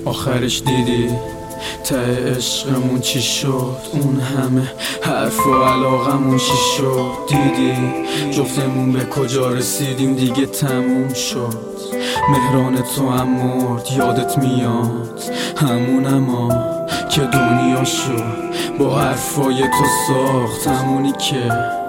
آخرش دیدی ته عشقمون چی شد؟ اون همه حرف و علاقمون چی شد؟ دیدی جفتمون به کجا رسیدیم؟ دیگه تموم شد. مهران تو هم مرد، یادت میاد همونما که دنیا شد با حرفای تو ساخت، همونی که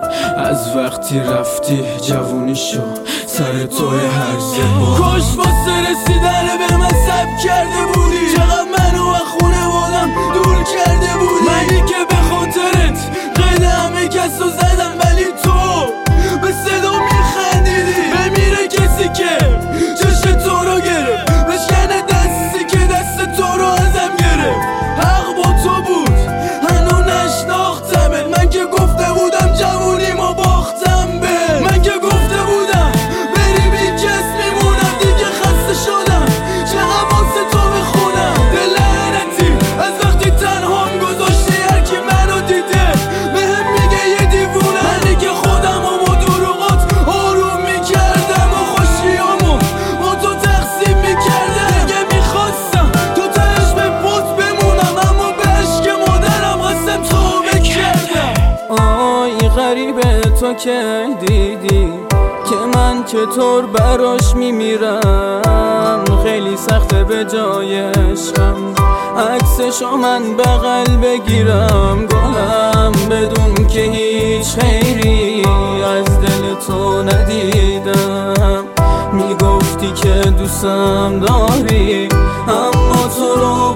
از وقتی رفتی جوونی شد سر توی هرزه با کاش واسه رسیدن به من صبر کرده بودی، چقدر منو و خونوادم دور کرده بودی. منی که به خاطرت قید همه کسو زدم، ولی تو به صدا میخندیدی. بمیره کسی که چشم تو رو گرفت، بشکنه دستی که دست تو رو ازم گرفت. حق با تو بود هنو نشناختمت، من که گفته بودم جوونی ما باختم به، من که گفته بودم بری بی کس میمونم. دیگه خسته شدم چقدر واسه تو بخونم. دل لعنتی از وقتی تنهام گذاشتی، هر کی منو دیده بهم میگه یه دیوونه. منی که خودم و با دروغات آروم میکردم و خوشیامو با تو تقسیم میکردم. دیگه میخواستم تو تهش به پت بمونم، اما به عشق مادرم قسم توبه کردم. آی غریبه تو که دیدی که من چطور براش میمیرم. خیلی سخته به جای عشقم عکسشو من بغل بگیرم. گلم بدون که هیچ خیری از دل تو ندیدم. میگفتی که دوستم داری اما تو رو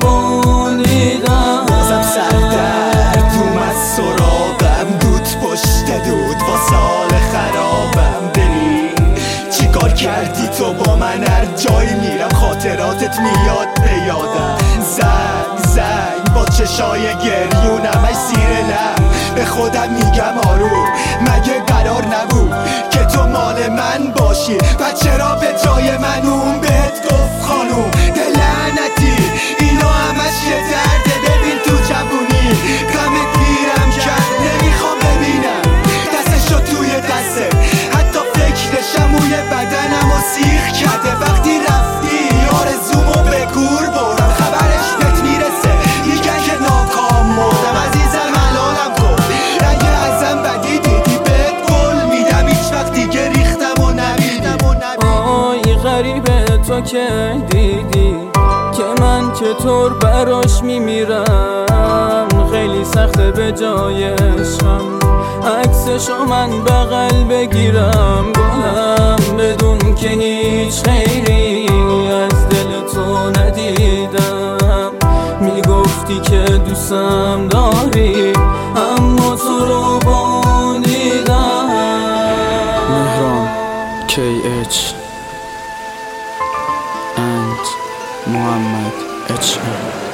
بوندیدم. بازم سردرد اومد سراغم، دود پشت دود با سال خرابم. ببین چیکار کردی تو با من، هر جایی میرم خاطراتت میاد به یادم. زنگ با چشای گریونم ای سیر لب به خودم میگم آروم، مگه قرار نبود که تو مال من باشی؟ و چرا به جای من اون بهت گفت خانوم؟ دل لعنتی اینا همش یه درده. ببین تو جوونی غمت پیرم کرد، نمیخوام ببینم دستشو توی دسته، حتی فکرشم موی بدنم و سیخ کرده. وقتی رفتی آرزومو به گور بردم، خبرش بهت میرسه میگن که ناکام مردم. عزیزم حلالم کن رنگ ازم بدی دیدی، بهت گل میدم هیچ وقت دیگه ریختم و نمیدم. آی غریبه تو که دیدی که من چطور براش میمیرم. خیلی سخته به جای عشقم عکسشو من بغل بگیرم. گلم بدون که هیچ خیری از دل تو ندیدم. میگفتی که دوستم داری اما تو رو بوندیدم. مهران KH and Muhammad HM